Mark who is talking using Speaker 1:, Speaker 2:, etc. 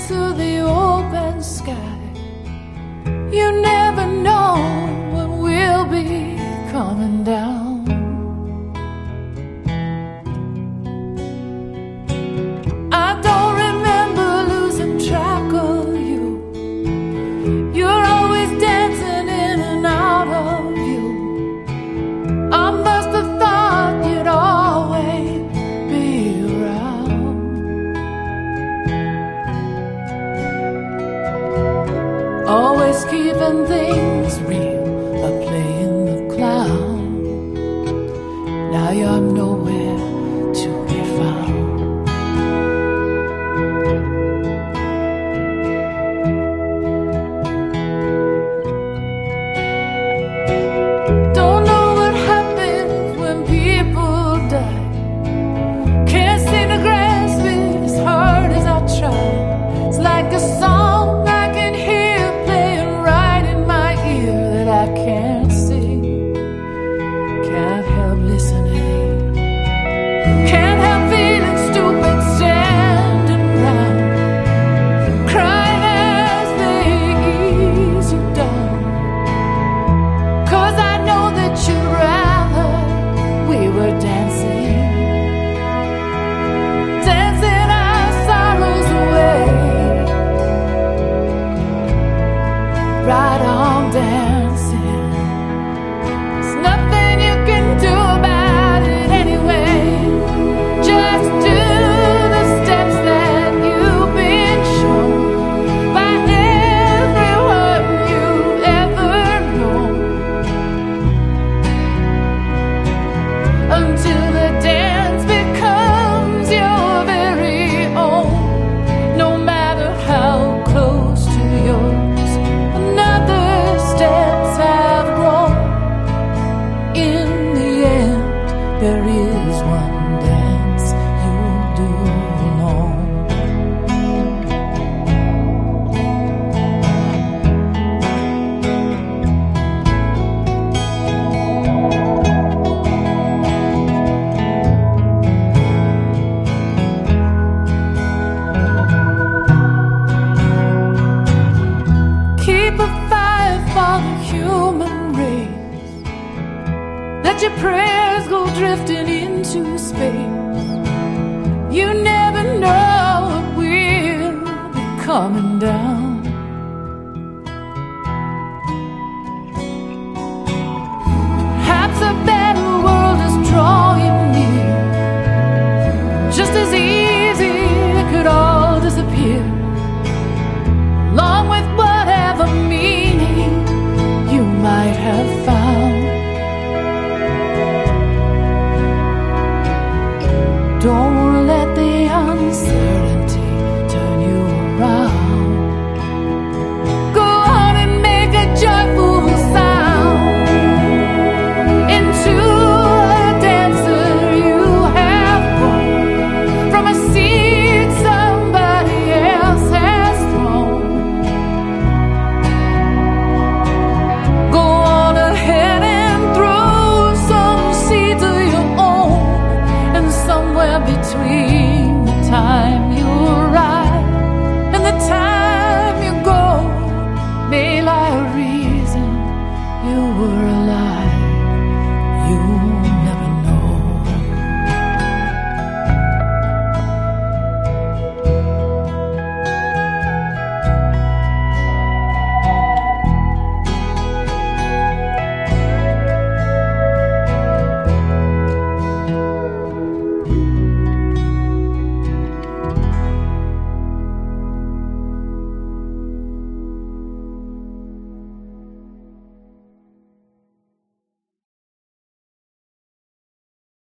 Speaker 1: to the open sky. You never know when we'll be coming down. I don't remember losing track of you. You're always dancing in and out of view. I must have thought you'd always be around. Always keeping things real, or playing the clown. Now you're nowhere to be found. Don't know what happens when people die. Can't seem to grasp it as hard as I try. It's like a song I can hear playing right in my ear that I can't sing. Can't help listening. Can't help feeling stupid standing around, crying as they ease you down. 'Cause I know that you'd rather we were dancing, dancing our sorrows away. Right on dancing. There's nothing you can do about it anyway. Just do the steps that you've been shown by everyone you've ever known, until the dance becomes your very own. No matter how close to yours another steps have grown, in the end there is one dance you'll do alone. Keep a fire for the human race. Let your prayers go drifting into space. You never know what will be coming down.